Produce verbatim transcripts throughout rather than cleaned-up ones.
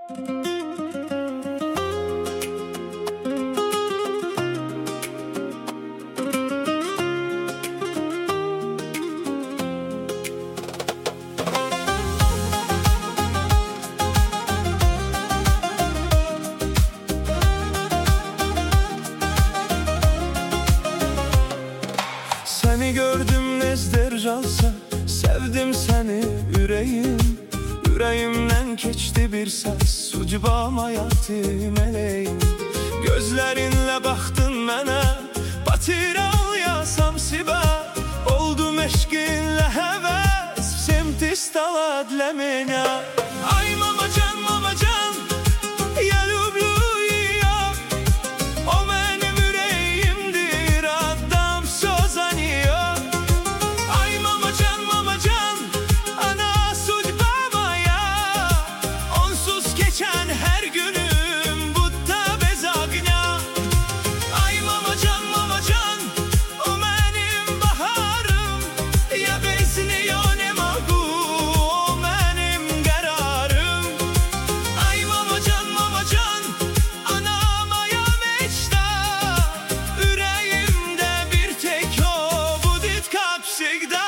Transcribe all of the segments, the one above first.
Seni gördüm nezder calsa, sevdim seni yüreğim. Yüreğimden keçti bir ses, ucubam hayatım meleğim. Gözlerinle baktın mənə, batiral yasam sibə. Oldum eşqinlə həvəs, semtis taladlə mənə. Ay mamacan, mamacan, ya lüblü ya. O mənim ürəyimdir, adam sözanıyor. Ay mamacan, mamacan, ana судьба моя. Onsuz geçen her günüm butta bez огня. Ay mamacan, mamacan, o mənim baharım. Ya bez niyo ne могу, o mənim qərarım. Ay mamacan, mamacan, ana moya mечта. Ürəyimdə bir tek o, будет как всегда.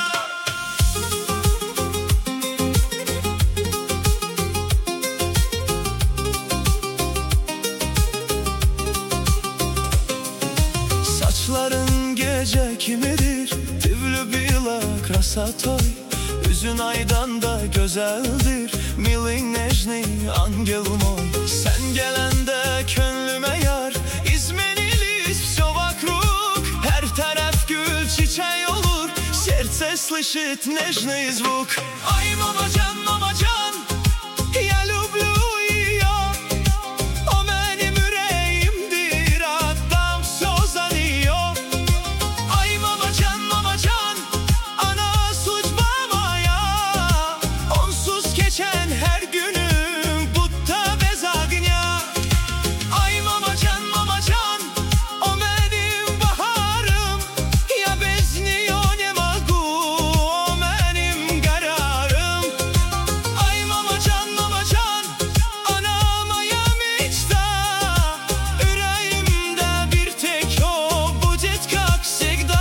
Saçların gece kimidir, tüvlü bila krasatoy. Yüzün aydan da güzeldir, milin nejni angel moy. Sen gelende könlüme yar, izmeniliz все вокруг. Her taraf gül çiçeği olur, сердце слышит нежный звук. Ay mamacan, mamacan, я люблю ее. O benim yüreğimdir, adam sözanıyor. Ay mamacan, mamacan, ana судьба моя. Onsuz geçen her günüm butta bez огня. Ay mamacan, mamacan, o benim baharım. Ya bez niyo ne могу, o benim kararım. Ay mamacan, mamacan, ana moya мечта. Yüreğimde bir tek o, будет как всегда.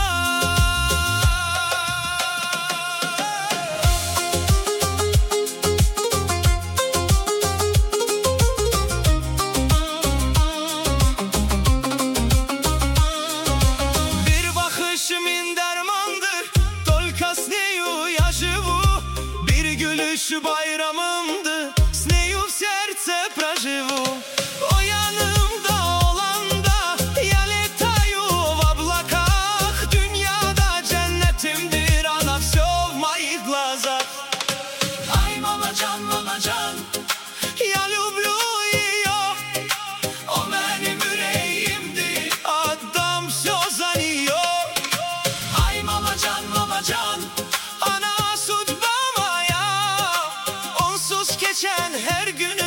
Bir bakışım dermandır, только с нею я живу. Bir gülüş bayramımdı, с нею в сердце проживу. O yanımda olanda, я летаю в облаках. Dünyada cennetimdir, ana все в моих глазах. Ay mamacan, mamacan, я люблю ее. O benim yüreğimdir, adam sözanıyor. Ay mamacan, mamacan, ana судьба моя. Onsuz geçen her gün